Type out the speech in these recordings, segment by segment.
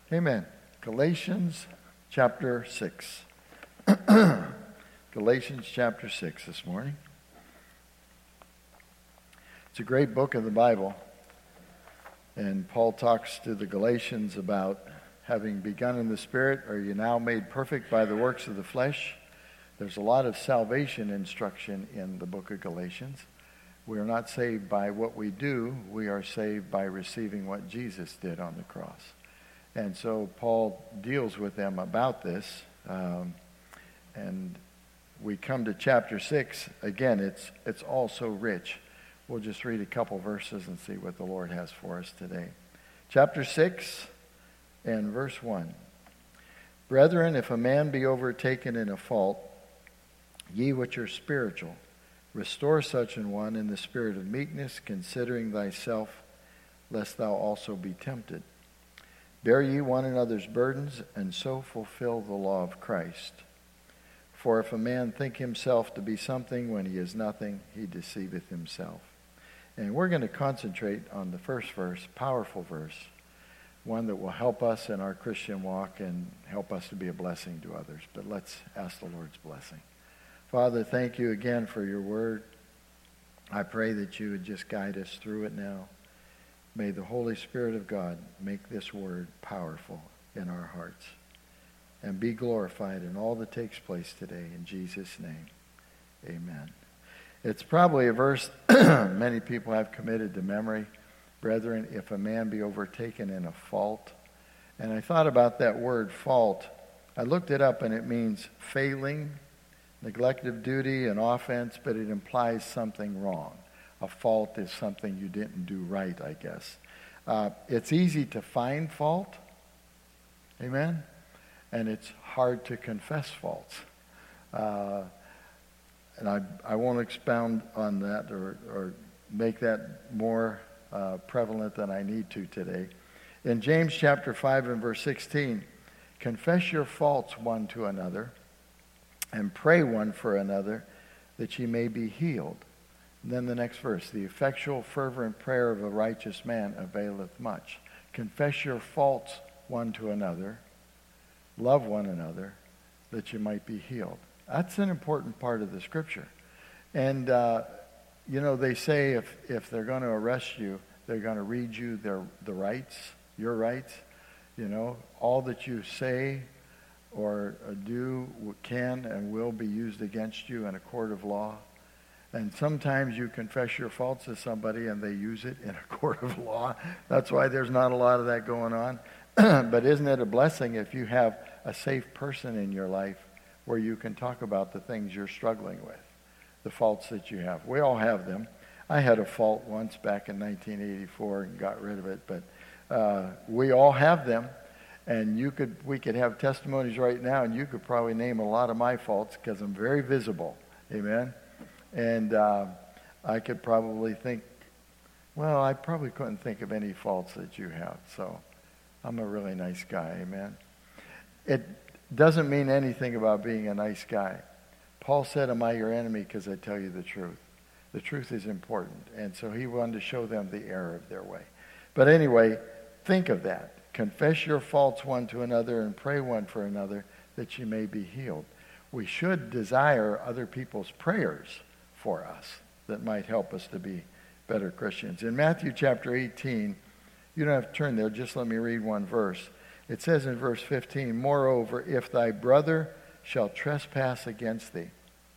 Amen. Galatians chapter 6. Galatians chapter 6 this morning. It's a great book of the Bible. And Paul talks to the Galatians about having begun in the Spirit, are you now made perfect by the works of the flesh? There's a lot of salvation instruction in the book of Galatians. We are not saved by what we do. We are saved by receiving what Jesus did on the cross. And so Paul deals with them about this. And we come to chapter 6. Again, it's all so rich. We'll just read a couple verses and see what the Lord has for us today. Chapter 6 and verse 1. Brethren, if a man be overtaken in a fault, ye which are spiritual, restore such an one in the spirit of meekness, considering thyself, lest thou also be tempted. Bear ye one another's burdens, and so fulfill the law of Christ. For if a man think himself to be something when he is nothing, he deceiveth himself. And we're going to concentrate on the first verse, powerful verse, one that will help us in our Christian walk and help us to be a blessing to others. But let's ask the Lord's blessing. Father, thank you again for your word. I pray that you would just guide us through it now. May the Holy Spirit of God make this word powerful in our hearts and be glorified in all that takes place today. In Jesus' name, amen. It's probably a verse many people have committed to memory. Brethren, if a man be overtaken in a fault. And I thought about that word fault. I looked it up and it means failing, neglect of duty, and offense, but it implies something wrong. A fault is something you didn't do right, I guess. It's easy to find fault. Amen? And it's hard to confess faults. And I won't expound on that or make that more prevalent than I need to today. In James chapter 5 and verse 16, confess your faults one to another and pray one for another that ye may be healed. And then the next verse, the effectual fervent prayer of a righteous man availeth much. Confess your faults one to another, love one another, that you might be healed. That's an important part of the scripture. And, they say if they're going to arrest you, they're going to read you the rights, your rights. All that you say or do can and will be used against you in a court of law. And sometimes you confess your faults to somebody and they use it in a court of law. That's why there's not a lot of that going on. But isn't it a blessing if you have a safe person in your life where you can talk about the things you're struggling with, the faults that you have? We all have them. I had a fault once back in 1984 and got rid of it, but we all have them. And we could have testimonies right now, and you could probably name a lot of my faults because I'm very visible. Amen? And I could probably think, I probably couldn't think of any faults that you have. So I'm a really nice guy. Amen? It doesn't mean anything about being a nice guy. Paul said, am I your enemy because I tell you the truth? The truth is important. And so he wanted to show them the error of their way. But anyway, think of that. Confess your faults one to another and pray one for another that you may be healed. We should desire other people's prayers for us that might help us to be better Christians. In Matthew chapter 18, you don't have to turn there, just let me read one verse. It says in verse 15, moreover, if thy brother shall trespass against thee,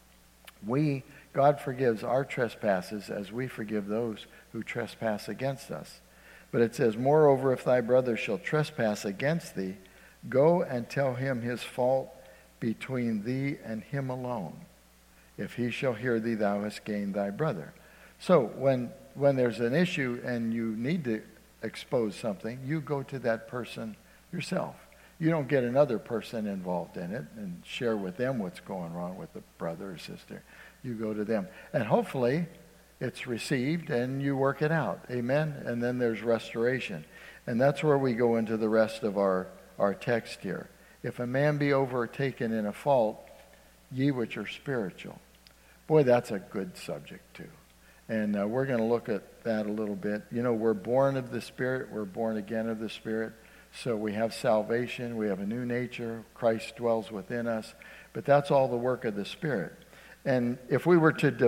God forgives our trespasses as we forgive those who trespass against us. But it says, moreover, if thy brother shall trespass against thee, go and tell him his fault between thee and him alone. If he shall hear thee, thou hast gained thy brother. So when there's an issue and you need to expose something, you go to that person yourself. You don't get another person involved in it and share with them what's going wrong with the brother or sister. You go to them. And hopefully it's received and you work it out. Amen? And then there's restoration. And that's where we go into the rest of our text here. If a man be overtaken in a fault, ye which are spiritual. Boy, that's a good subject too. And we're going to look at that a little bit. We're born of the Spirit. We're born again of the Spirit. So we have salvation, we have a new nature, Christ dwells within us, but that's all the work of the Spirit. And if we were to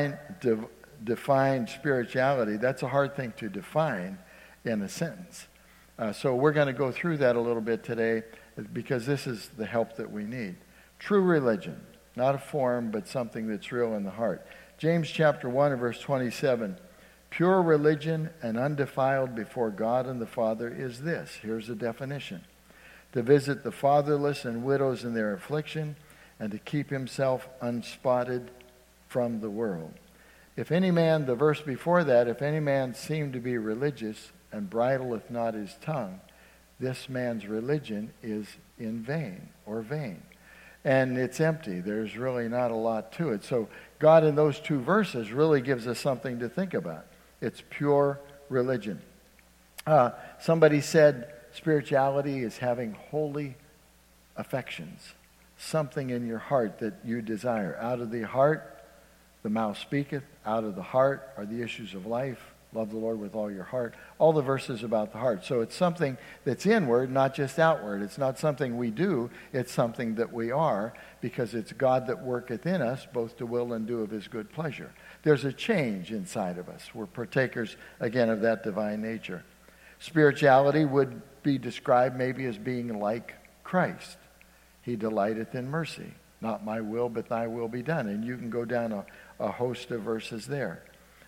define spirituality, that's a hard thing to define in a sentence. So we're going to go through that a little bit today because this is the help that we need. True religion, not a form, but something that's real in the heart. James chapter 1 and verse 27, pure religion and undefiled before God and the Father is this. Here's the definition. To visit the fatherless and widows in their affliction and to keep himself unspotted from the world. If any man, the verse before that, if any man seem to be religious and bridleth not his tongue, this man's religion is in vain or vain. And it's empty. There's really not a lot to it. So God in those two verses really gives us something to think about. It's pure religion. Somebody said spirituality is having holy affections, something in your heart that you desire. Out of the heart, the mouth speaketh. Out of the heart are the issues of life. Love the Lord with all your heart. All the verses about the heart. So it's something that's inward, not just outward. It's not something we do. It's something that we are, because it's God that worketh in us, both to will and do of his good pleasure. There's a change inside of us. We're partakers, again, of that divine nature. Spirituality would be described maybe as being like Christ. He delighteth in mercy. Not my will, but thy will be done. And you can go down a host of verses there.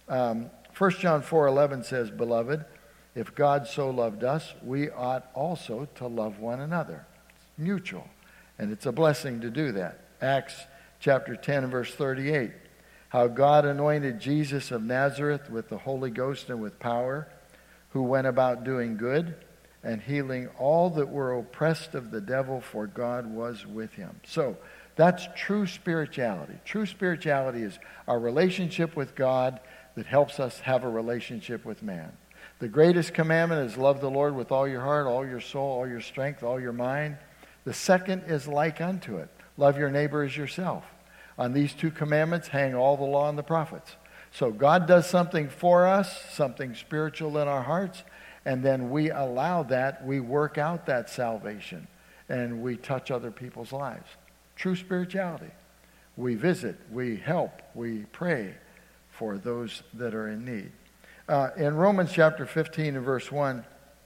1 John 4:11 says, Beloved, if God so loved us, we ought also to love one another. It's mutual, and it's a blessing to do that. Acts chapter 10 and verse 38, how God anointed Jesus of Nazareth with the Holy Ghost and with power, who went about doing good and healing all that were oppressed of the devil, for God was with him. So that's true spirituality. True spirituality is our relationship with God that helps us have a relationship with man. The greatest commandment is love the Lord with all your heart, all your soul, all your strength, all your mind. The second is like unto it. Love your neighbor as yourself. On these two commandments hang all the law and the prophets. So God does something for us, something spiritual in our hearts, and then we allow that, we work out that salvation, and we touch other people's lives. True spirituality. We visit, we help, we pray for those that are in need. In Romans chapter 15 and verse 1,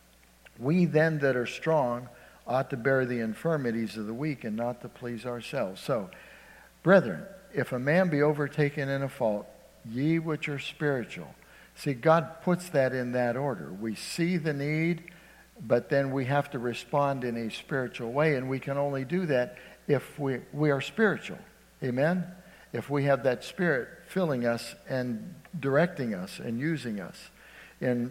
we then that are strong ought to bear the infirmities of the weak and not to please ourselves. So, brethren, if a man be overtaken in a fault, ye which are spiritual. See, God puts that in that order. We see the need, but then we have to respond in a spiritual way, and we can only do that if we are spiritual. Amen? If we have that Spirit filling us and directing us and using us. In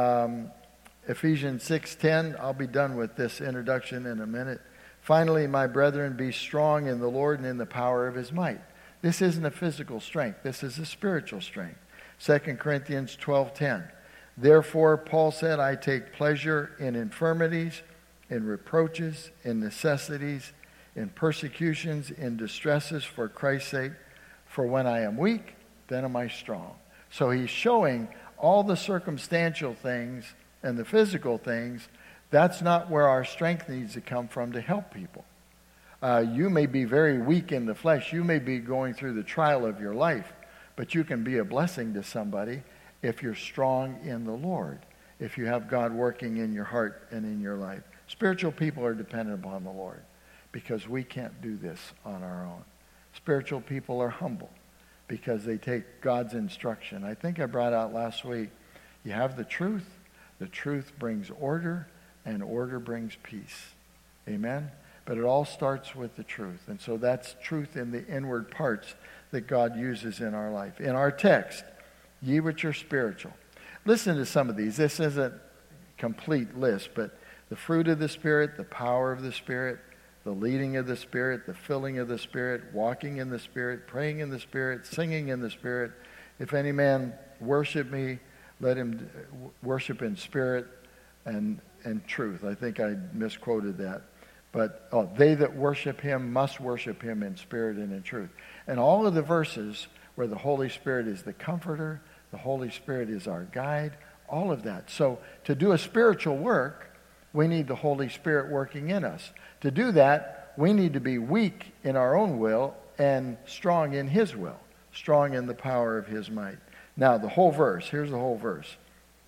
Ephesians 6:10, I'll be done with this introduction in a minute. Finally, my brethren, be strong in the Lord and in the power of his might. This isn't a physical strength. This is a spiritual strength. 2 Corinthians 12:10. Therefore, Paul said, I take pleasure in infirmities, in reproaches, in necessities, in persecutions, in distresses for Christ's sake. For when I am weak, then am I strong. So he's showing all the circumstantial things and the physical things. That's not where our strength needs to come from to help people. You may be very weak in the flesh. You may be going through the trial of your life. But you can be a blessing to somebody if you're strong in the Lord. If you have God working in your heart and in your life. Spiritual people are dependent upon the Lord, because we can't do this on our own. Spiritual people are humble because they take God's instruction. I think I brought out last week, you have the truth brings order, and order brings peace. Amen? But it all starts with the truth. And so that's truth in the inward parts that God uses in our life. In our text, ye which are spiritual. Listen to some of these. This isn't a complete list, but the fruit of the Spirit, the power of the Spirit, the leading of the Spirit, the filling of the Spirit, walking in the Spirit, praying in the Spirit, singing in the Spirit. If any man worship me, let him worship in spirit and truth. I think I misquoted that. But they that worship him must worship him in spirit and in truth. And all of the verses where the Holy Spirit is the comforter, the Holy Spirit is our guide, all of that. So to do a spiritual work, We need the Holy Spirit working in us. To do that, we need to be weak in our own will and strong in His will, strong in the power of His might. Now, the whole verse, here's the whole verse.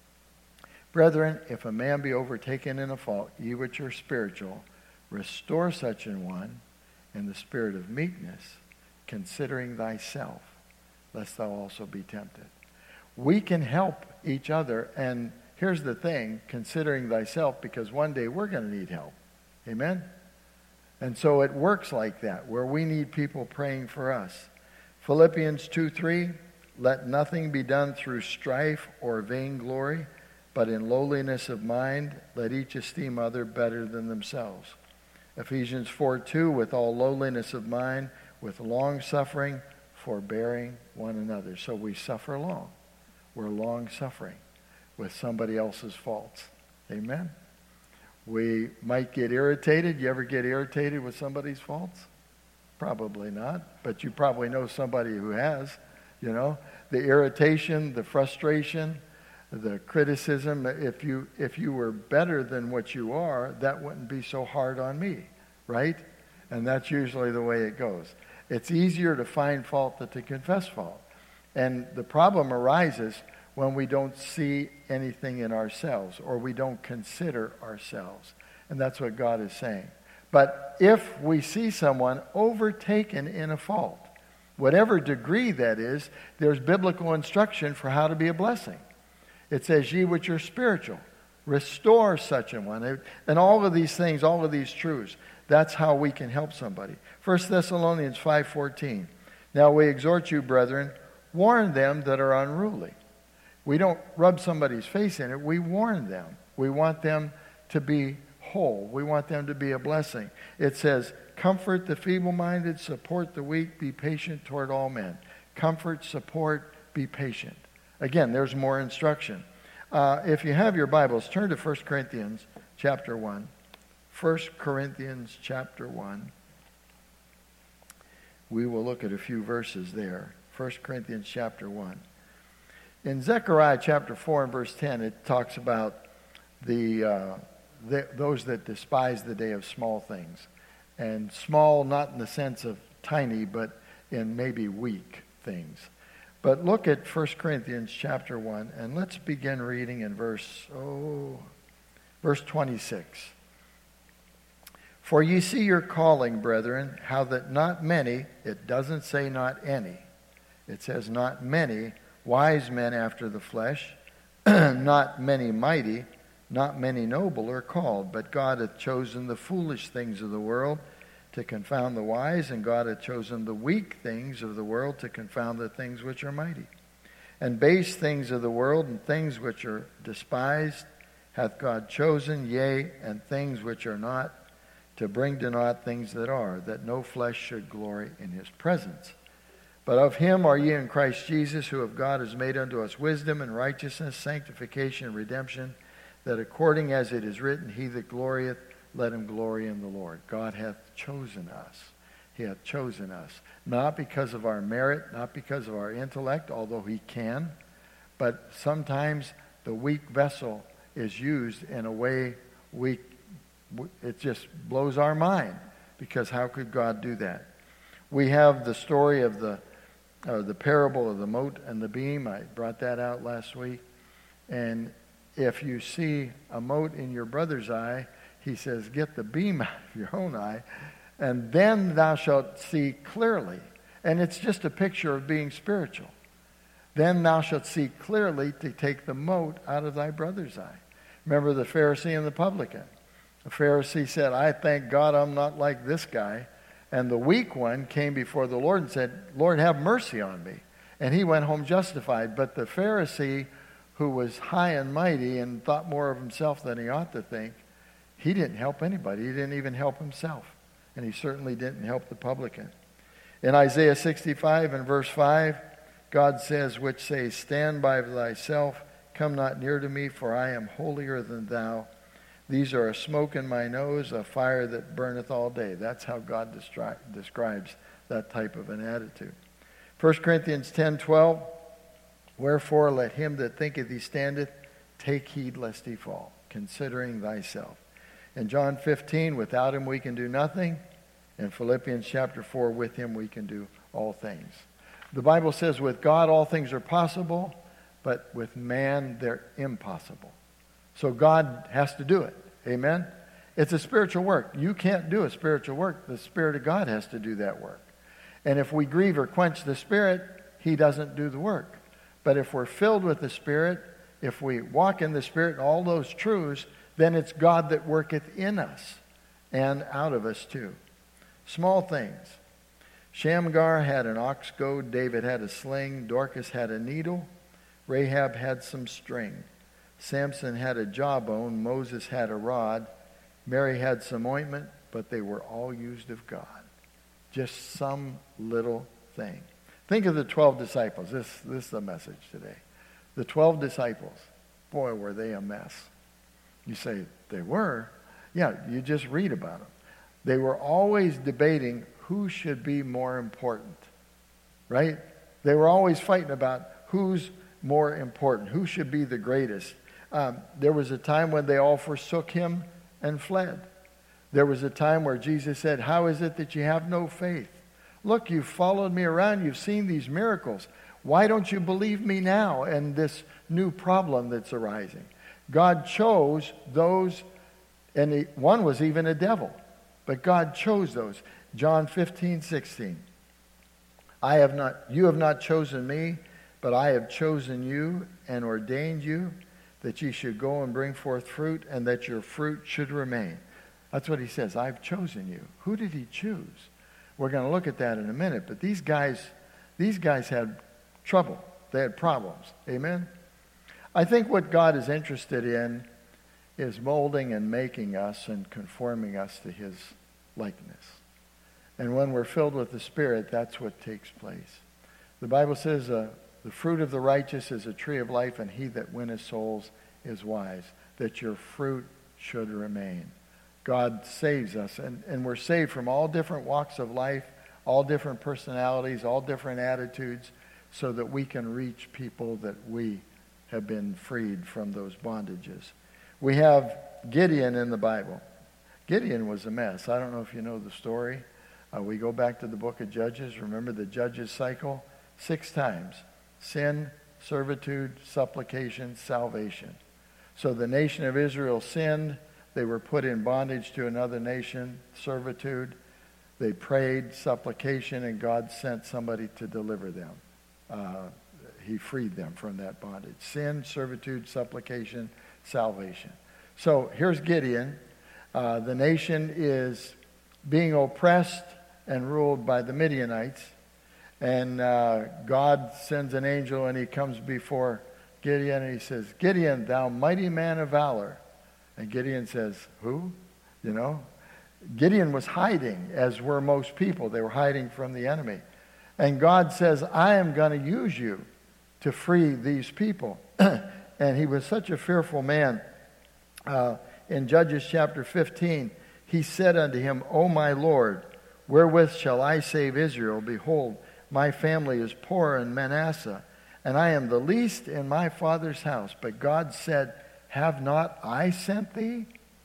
Brethren, if a man be overtaken in a fault, ye which are spiritual, restore such an one in the spirit of meekness, considering thyself, lest thou also be tempted. We can help each other, and here's the thing, considering thyself, because one day we're going to need help. Amen? And so it works like that, where we need people praying for us. Philippians 2:3, let nothing be done through strife or vainglory, but in lowliness of mind, let each esteem other better than themselves. Ephesians 4:2, with all lowliness of mind, with long-suffering, forbearing one another. So we suffer long. We're long-suffering with somebody else's faults. Amen? We might get irritated. You ever get irritated with somebody's faults? Probably not, but you probably know somebody who has. You know, the irritation, the frustration, the criticism. If you were better than what you are, that wouldn't be so hard on me, right? And that's usually the way it goes. It's easier to find fault than to confess fault. And the problem arises when we don't see anything in ourselves or we don't consider ourselves. And that's what God is saying. But if we see someone overtaken in a fault, whatever degree that is, there's biblical instruction for how to be a blessing. It says, ye which are spiritual, restore such a one. And all of these things, all of these truths, that's how we can help somebody. 1 Thessalonians 5:14. Now we exhort you, brethren, warn them that are unruly. We don't rub somebody's face in it. We warn them. We want them to be whole. We want them to be a blessing. It says, comfort the feeble-minded, support the weak, be patient toward all men. Comfort, support, be patient. Again, there's more instruction. If you have your Bibles, turn to 1 Corinthians chapter 1. 1 Corinthians chapter 1. We will look at a few verses there. 1 Corinthians chapter 1. In Zechariah chapter 4 and verse 10, it talks about those that despise the day of small things. And small not in the sense of tiny, but in maybe weak things. But look at 1 Corinthians chapter 1, and let's begin reading in verse 26. For ye see your calling, brethren, how that not many, it doesn't say not any, it says not many, wise men after the flesh, not many mighty, not many noble are called, but God hath chosen the foolish things of the world to confound the wise, and God hath chosen the weak things of the world to confound the things which are mighty. And base things of the world and things which are despised hath God chosen, yea, and things which are not, to bring to naught things that are, that no flesh should glory in his presence. But of him are ye in Christ Jesus, who of God is made unto us wisdom and righteousness, sanctification and redemption, that according as it is written, he that glorieth, let him glory in the Lord. God hath chosen us. He hath chosen us. Not because of our merit, not because of our intellect, although he can, but sometimes the weak vessel is used in a way it just blows our mind, because how could God do that? We have the story of the parable of the mote and the beam. I brought that out last week. And if you see a mote in your brother's eye, he says, get the beam out of your own eye, and then thou shalt see clearly. And it's just a picture of being spiritual. Then thou shalt see clearly to take the mote out of thy brother's eye. Remember the Pharisee and the publican. The Pharisee said, I thank God I'm not like this guy. And the weak one came before the Lord and said, Lord, have mercy on me. And he went home justified. But the Pharisee, who was high and mighty and thought more of himself than he ought to think, he didn't help anybody. He didn't even help himself. And he certainly didn't help the publican. In Isaiah 65 and verse 5, God says, which says, stand by thyself, come not near to me, for I am holier than thou. These are a smoke in my nose, a fire that burneth all day. That's how God describes that type of an attitude. 1 Corinthians 10:12, wherefore let him that thinketh he standeth take heed lest he fall, considering thyself. In John 15, without him we can do nothing. In Philippians chapter 4, with him we can do all things. The Bible says with God all things are possible, but with man they're impossible. So God has to do it. Amen? It's a spiritual work. You can't do a spiritual work. The Spirit of God has to do that work. And if we grieve or quench the Spirit, he doesn't do the work. But if we're filled with the Spirit, if we walk in the Spirit and all those truths, then it's God that worketh in us and out of us too. Small things. Shamgar had an ox goad, David had a sling, Dorcas had a needle, Rahab had some string, Samson had a jawbone, Moses had a rod, Mary had some ointment, but they were all used of God. Just some little thing. Think of the 12 disciples. This is the message today. The 12 disciples. Boy, were they a mess. You say, they were? Yeah, you just read about them. They were always debating who should be more important, right? They were always fighting about who's more important, who should be the greatest. There was a time when they all forsook him and fled. There was a time where Jesus said, how is it that you have no faith? Look, you've followed me around. You've seen these miracles. Why don't you believe me now and this new problem that's arising? God chose those, and one was even a devil. But God chose those. John 15:16. You have not chosen me, but I have chosen you and ordained you that ye should go and bring forth fruit, and that your fruit should remain. That's what he says. I've chosen you. Who did he choose? We're going to look at that in a minute. But these guys had trouble. They had problems. Amen? I think what God is interested in is molding and making us and conforming us to his likeness. And when we're filled with the Spirit, that's what takes place. The Bible says the fruit of the righteous is a tree of life, and he that winneth souls is wise, that your fruit should remain. God saves us, and we're saved from all different walks of life, all different personalities, all different attitudes, so that we can reach people that we have been freed from those bondages. We have Gideon in the Bible. Gideon was a mess. I don't know if you know the story. We go back to the book of Judges. Remember the Judges cycle? 6 times. Sin, servitude, supplication, salvation. So the nation of Israel sinned. They were put in bondage to another nation, servitude. They prayed, supplication, and God sent somebody to deliver them. He freed them from that bondage. Sin, servitude, supplication, salvation. So here's Gideon. The nation is being oppressed and ruled by the Midianites. And God sends an angel, and he comes before Gideon, and he says, Gideon, thou mighty man of valor. And Gideon says, who? You know? Gideon was hiding, as were most people. They were hiding from the enemy. And God says, I am going to use you to free these people. And he was such a fearful man. In Judges chapter 15, he said unto him, O my Lord, wherewith shall I save Israel? Behold, my family is poor in Manasseh, and I am the least in my father's house. But God said, have not I sent thee?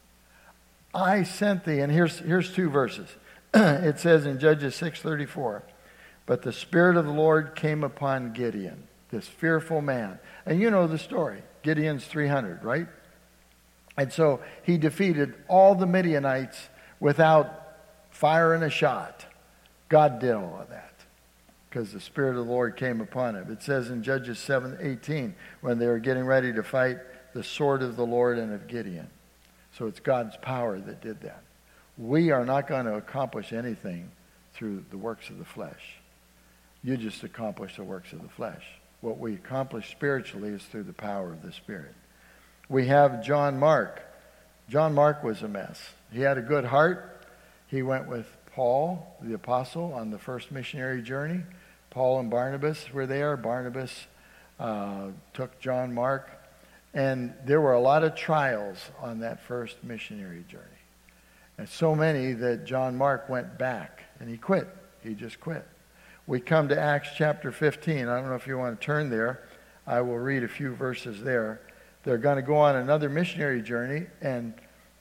I sent thee. And here's 2 verses. It says in Judges 6:34, but the Spirit of the Lord came upon Gideon, this fearful man. And you know the story. Gideon's 300, right? And so he defeated all the Midianites without firing a shot. God did all of that because the Spirit of the Lord came upon him. It says in Judges 7:18, when they were getting ready to fight, the sword of the Lord and of Gideon. So it's God's power that did that. We are not going to accomplish anything through the works of the flesh. You just accomplish the works of the flesh. What we accomplish spiritually is through the power of the Spirit. We have John Mark. John Mark was a mess. He had a good heart. He went with Paul, the apostle, on the first missionary journey. Paul and Barnabas were there. Barnabas took John Mark. And there were a lot of trials on that first missionary journey. And so many that John Mark went back and he quit. He just quit. We come to Acts chapter 15. I don't know if you want to turn there. I will read a few verses there. They're going to go on another missionary journey, and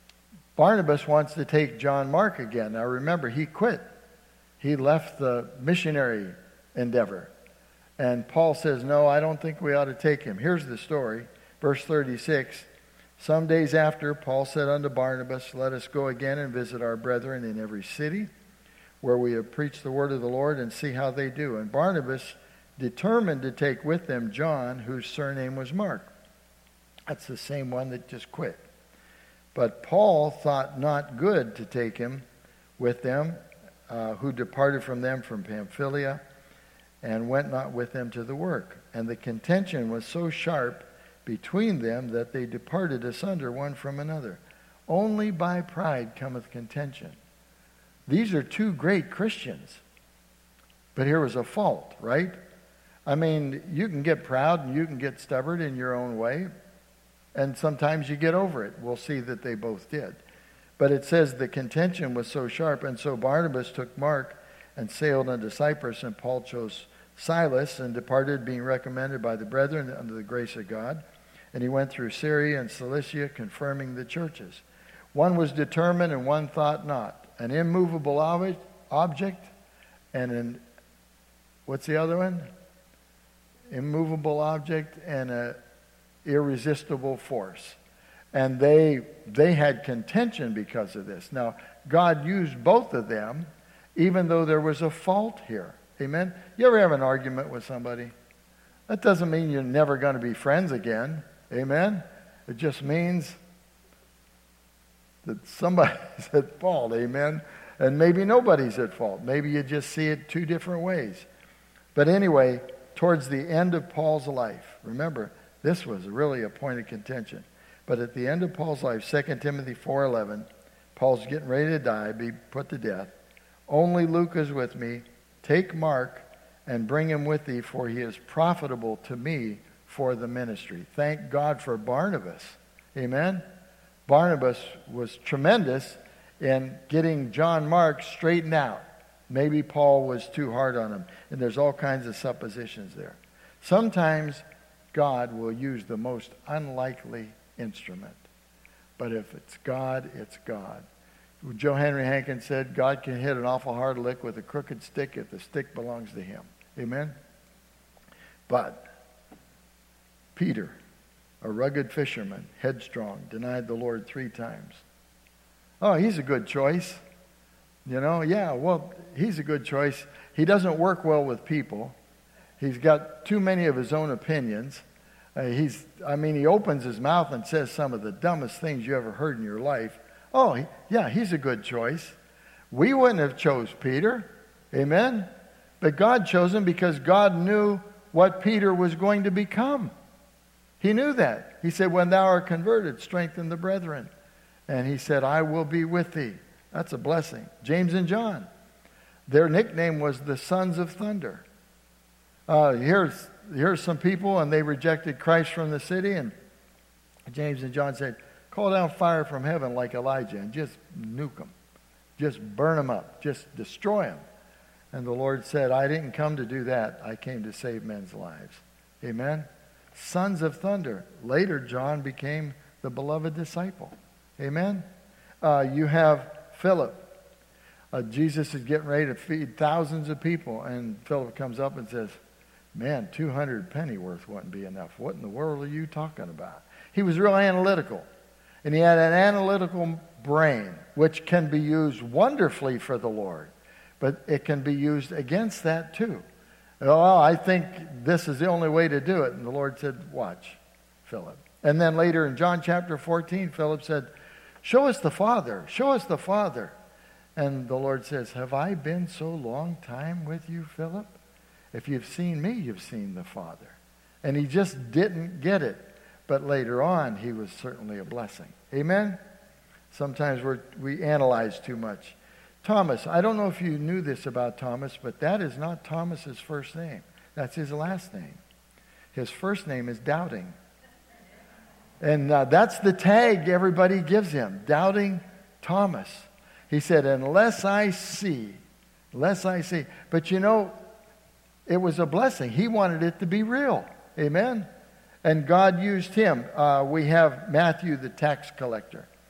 Barnabas wants to take John Mark again. Now remember, he quit. He left the missionary endeavor. And Paul says, no, I don't think we ought to take him. Here's the story. Verse 36. Some days after, Paul said unto Barnabas, let us go again and visit our brethren in every city where we have preached the word of the Lord, and see how they do. And Barnabas determined to take with them John, whose surname was Mark. That's the same one that just quit. But Paul thought not good to take him with them, who departed from them from Pamphylia, and went not with them to the work. And the contention was so sharp between them that they departed asunder one from another. Only by pride cometh contention. These are two great Christians. But here was a fault, right? I mean, you can get proud and you can get stubborn in your own way. And sometimes you get over it. We'll see that they both did. But it says the contention was so sharp. And so Barnabas took Mark and sailed unto Cyprus. And Paul chose Silas and departed, being recommended by the brethren under the grace of God. And he went through Syria and Cilicia, confirming the churches. One was determined and one thought not. An immovable object and an, what's the other one? Immovable object and an irresistible force. And they had contention because of this. Now, God used both of them, even though there was a fault here. Amen? You ever have an argument with somebody? That doesn't mean you're never going to be friends again. Amen? It just means that somebody's at fault. Amen? And maybe nobody's at fault. Maybe you just see it two different ways. But anyway, towards the end of Paul's life, remember, this was really a point of contention. But at the end of Paul's life, 2 Timothy 4:11, Paul's getting ready to die, be put to death. Only Luke is with me. Take Mark and bring him with thee, for he is profitable to me for the ministry. Thank God for Barnabas. Amen? Barnabas was tremendous in getting John Mark straightened out. Maybe Paul was too hard on him. And there's all kinds of suppositions there. Sometimes God will use the most unlikely instrument. But if it's God, it's God. Joe Henry Hankins said, God can hit an awful hard lick with a crooked stick if the stick belongs to him. Amen? But Peter, a rugged fisherman, headstrong, denied the Lord 3 times. Oh, he's a good choice. He's a good choice. He doesn't work well with people. He's got too many of his own opinions. He opens his mouth and says some of the dumbest things you ever heard in your life. Oh, yeah, he's a good choice. We wouldn't have chose Peter. Amen? But God chose him because God knew what Peter was going to become. He knew that. He said, when thou art converted, strengthen the brethren. And he said, I will be with thee. That's a blessing. James and John, their nickname was the Sons of Thunder. Here's some people, and they rejected Christ from the city. And James and John said, call down fire from heaven like Elijah and just nuke them. Just burn them up. Just destroy them. And the Lord said, I didn't come to do that. I came to save men's lives. Amen? Sons of thunder. Later, John became the beloved disciple. Amen? You have Philip. Jesus is getting ready to feed thousands of people. And Philip comes up and says, man, 200 pennyworth wouldn't be enough. What in the world are you talking about? He was real analytical. And he had an analytical brain, which can be used wonderfully for the Lord. But it can be used against that too. Oh, I think this is the only way to do it. And the Lord said, watch, Philip. And then later in John chapter 14, Philip said, show us the Father. Show us the Father. And the Lord says, have I been so long time with you, Philip? If you've seen me, you've seen the Father. And he just didn't get it. But later on, he was certainly a blessing. Amen? Sometimes we analyze too much. Thomas, I don't know if you knew this about Thomas, but that is not Thomas's first name. That's his last name. His first name is Doubting. And that's the tag everybody gives him, Doubting Thomas. He said, unless I see. But it was a blessing. He wanted it to be real. Amen? And God used him. We have Matthew, the tax collector.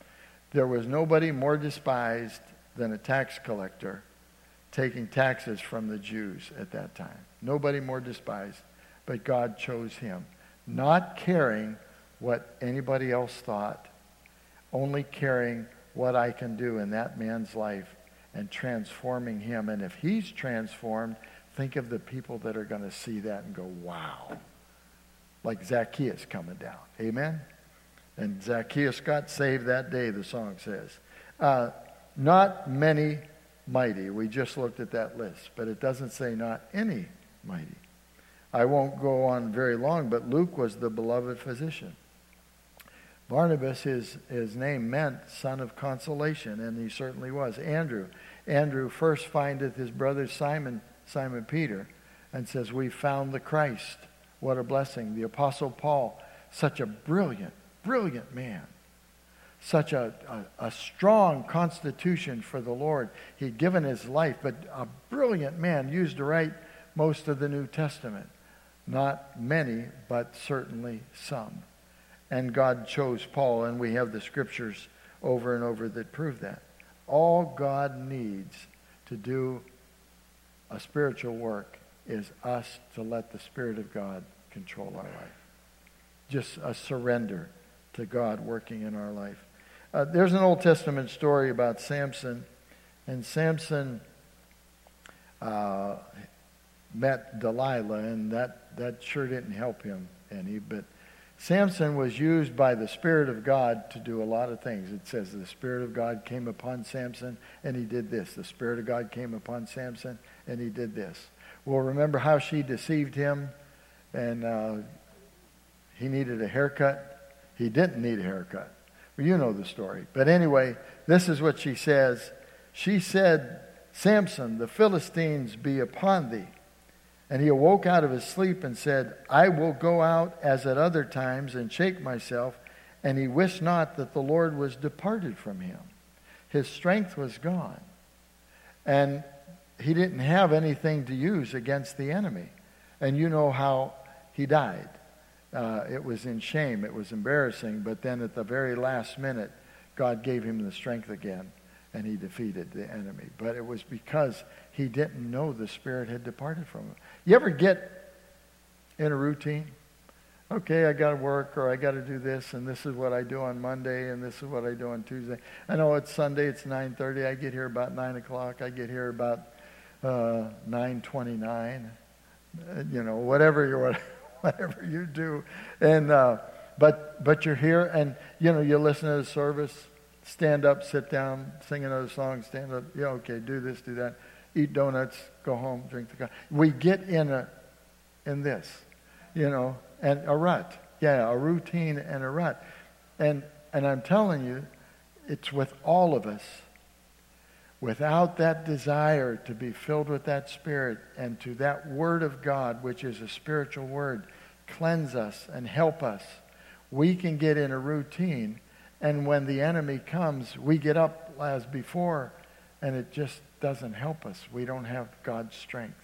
There was nobody more despised than a tax collector taking taxes from the Jews at that time. Nobody more despised, but God chose him, not caring what anybody else thought, only caring what I can do in that man's life and transforming him. And if he's transformed, think of the people that are going to see that and go, wow. Like Zacchaeus coming down. Amen? And Zacchaeus got saved that day, the song says. Not many mighty. We just looked at that list. But it doesn't say not any mighty. I won't go on very long, but Luke was the beloved physician. Barnabas, his name meant son of consolation, and he certainly was. Andrew first findeth his brother Simon Peter, and says, we found the Christ. What a blessing. The Apostle Paul, such a brilliant man. Such a strong constitution for the Lord. He'd given his life, but a brilliant man, used to write most of the New Testament. Not many, but certainly some. And God chose Paul, and we have the scriptures over and over that prove that. All God needs to do a spiritual work is us to let the Spirit of God control our life. Just a surrender to God working in our life. There's an Old Testament story about Samson, and Samson met Delilah, and that sure didn't help him any, but Samson was used by the Spirit of God to do a lot of things. It says the Spirit of God came upon Samson, and he did this. The Spirit of God came upon Samson, and he did this. Well, remember how she deceived him, and he needed a haircut? He didn't need a haircut. Well, you know the story. But anyway, this is what she says. She said, Samson, the Philistines be upon thee. And he awoke out of his sleep and said, I will go out as at other times and shake myself. And he wist not that the Lord was departed from him. His strength was gone. And he didn't have anything to use against the enemy. And you know how he died. It was in shame. It was embarrassing. But then at the very last minute, God gave him the strength again. And he defeated the enemy. But it was because he didn't know the Spirit had departed from him. You ever get in a routine? Okay, I got to work, or I got to do this, and this is what I do on Monday, and this is what I do on Tuesday. I know it's Sunday, it's 9:30. I get here about 9 o'clock. I get here about 9:29. Whatever you do. And but you're here, and you listen to the service. Stand up, sit down, sing another song, stand up. Yeah, okay, do this, do that. Eat donuts, go home, drink the coffee. We get in this, and a rut. Yeah, a routine and a rut. And I'm telling you, it's with all of us. Without that desire to be filled with that Spirit and to that Word of God, which is a spiritual word, cleanse us and help us, we can get in a routine. And when the enemy comes, we get up as before, and it just doesn't help us. We don't have God's strength.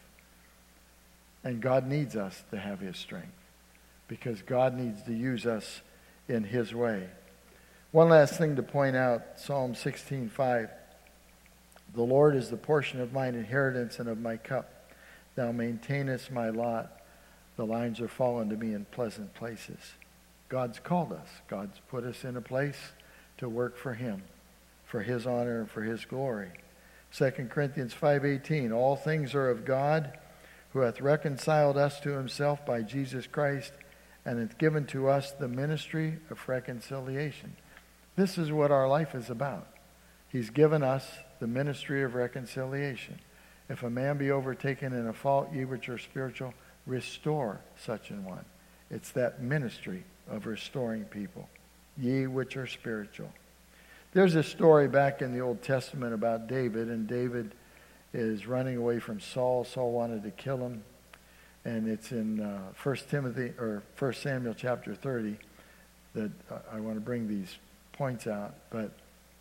And God needs us to have His strength, because God needs to use us in His way. One last thing to point out, Psalm 16:5. The Lord is the portion of mine inheritance and of my cup. Thou maintainest my lot. The lines are fallen to me in pleasant places. God's called us. God's put us in a place to work for Him, for His honor and for His glory. 2 Corinthians 5:18, all things are of God, who hath reconciled us to Himself by Jesus Christ, and hath given to us the ministry of reconciliation. This is what our life is about. He's given us the ministry of reconciliation. If a man be overtaken in a fault, ye which are spiritual, restore such an one. It's that ministry of restoring people. Ye which are spiritual. There's a story back in the Old Testament about David, and David is running away from Saul. Saul wanted to kill him, and it's in 1 Samuel chapter 30 that I want to bring these points out. But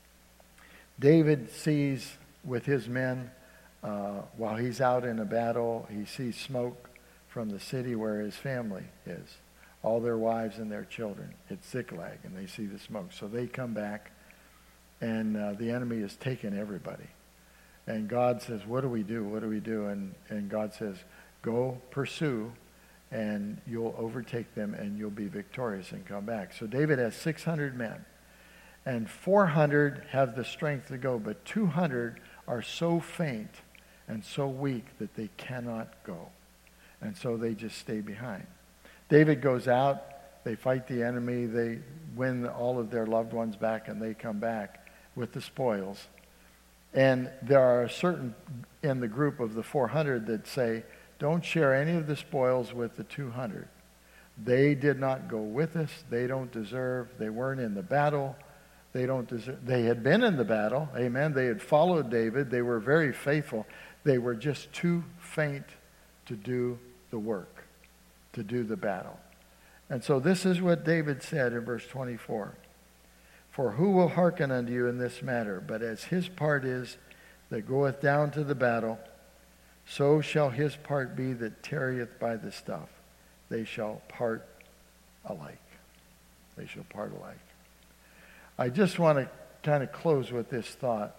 David sees with his men, while he's out in a battle, he sees smoke from the city where his family is. All their wives and their children. It's Ziklag, and they see the smoke. So they come back, and the enemy has taken everybody. And God says, what do we do? What do we do? And God says, go pursue, and you'll overtake them, and you'll be victorious and come back. So David has 600 men, and 400 have the strength to go, but 200 are so faint and so weak that they cannot go. And so they just stay behind. David goes out, they fight the enemy, they win all of their loved ones back, and they come back with the spoils. And there are certain in the group of the 400 that say, don't share any of the spoils with the 200. They did not go with us. They don't deserve. They weren't in the battle. They don't deserve. They had been in the battle. Amen. They had followed David. They were very faithful. They were just too faint to do the work, to do the battle. And so this is what David said in verse 24. For who will hearken unto you in this matter? But as his part is that goeth down to the battle, so shall his part be that tarrieth by the stuff. They shall part alike. They shall part alike. I just want to kind of close with this thought.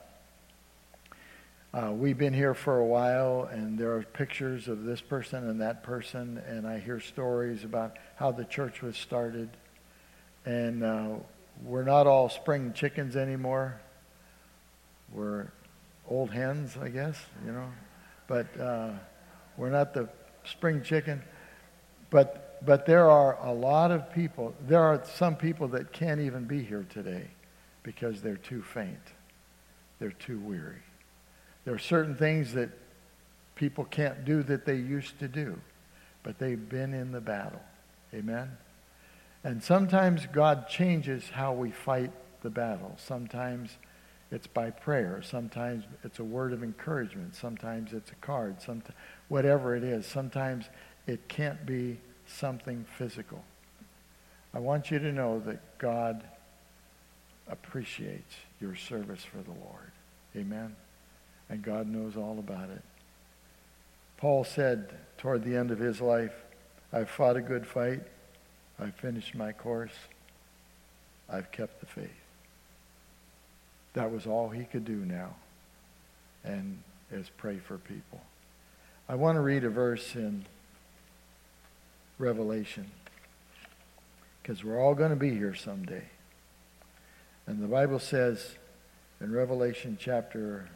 We've been here for a while, and there are pictures of this person and that person, and I hear stories about how the church was started. And we're not all spring chickens anymore. We're old hens, I guess, you know. But we're not the spring chicken. But there are a lot of people. There are some people that can't even be here today because they're too faint. They're too weary. There are certain things that people can't do that they used to do, but they've been in the battle. Amen? And sometimes God changes how we fight the battle. Sometimes it's by prayer. Sometimes it's a word of encouragement. Sometimes it's a card. Whatever it is. Sometimes it can't be something physical. I want you to know that God appreciates your service for the Lord. Amen? And God knows all about it. Paul said toward the end of his life, I've fought a good fight. I've finished my course. I've kept the faith. That was all he could do now, and is pray for people. I want to read a verse in Revelation, because we're all going to be here someday. And the Bible says in Revelation chapter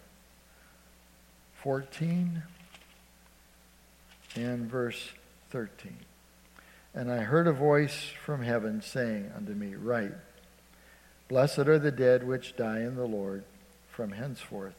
14 and verse 13, and I heard a voice from heaven saying unto me, Write, Blessed are the dead which die in the Lord from henceforth.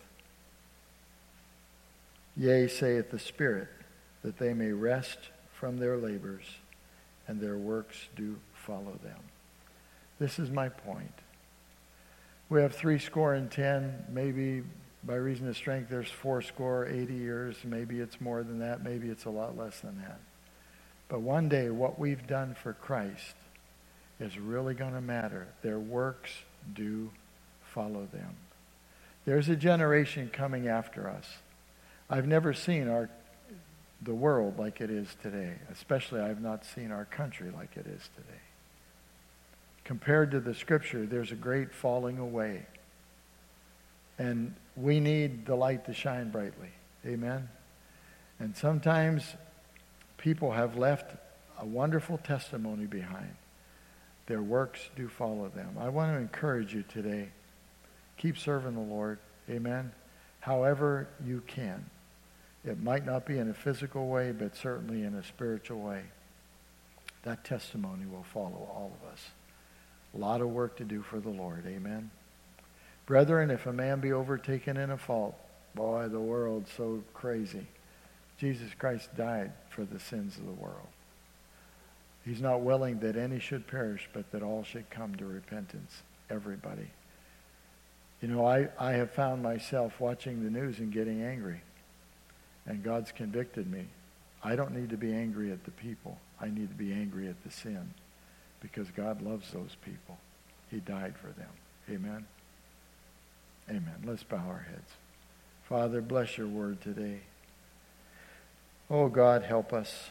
Yea, saith the Spirit, that they may rest from their labors, and their works do follow them. This is my point. We have 70, maybe by reason of strength there's 80 years. Maybe it's more than that. Maybe it's a lot less than that. But one day what we've done for Christ is really going to matter. Their works do follow them. There's a generation coming after us. I've never seen the world like it is today. Especially I've not seen our country like it is today. Compared to the Scripture, there's a great falling away. And we need the light to shine brightly. Amen? And sometimes people have left a wonderful testimony behind. Their works do follow them. I want to encourage you today. Keep serving the Lord. Amen? However you can. It might not be in a physical way, but certainly in a spiritual way. That testimony will follow all of us. A lot of work to do for the Lord. Amen? Brethren, if a man be overtaken in a fault, boy, the world's so crazy. Jesus Christ died for the sins of the world. He's not willing that any should perish, but that all should come to repentance. Everybody. You know, I have found myself watching the news and getting angry. And God's convicted me. I don't need to be angry at the people. I need to be angry at the sin. Because God loves those people. He died for them. Amen? Amen. Let's bow our heads. Father, bless your word today. Oh, God, help us.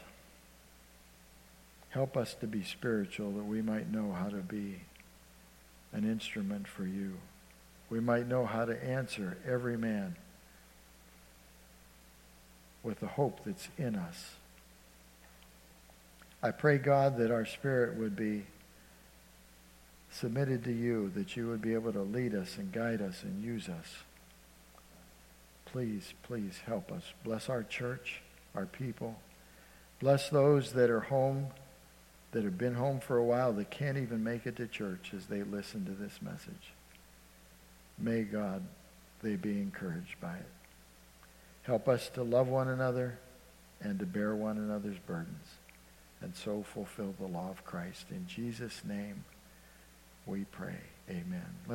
Help us to be spiritual that we might know how to be an instrument for you. we might know how to answer every man with the hope that's in us. I pray, God, that our spirit would be submitted to you, that you would be able to lead us and guide us and use us. Please, please help us. Bless our church, our people. Bless those that are home, that have been home for a while, that can't even make it to church as they listen to this message. May, God, they be encouraged by it. Help us to love one another and to bear one another's burdens, and so fulfill the law of Christ. In Jesus' name we pray. Amen.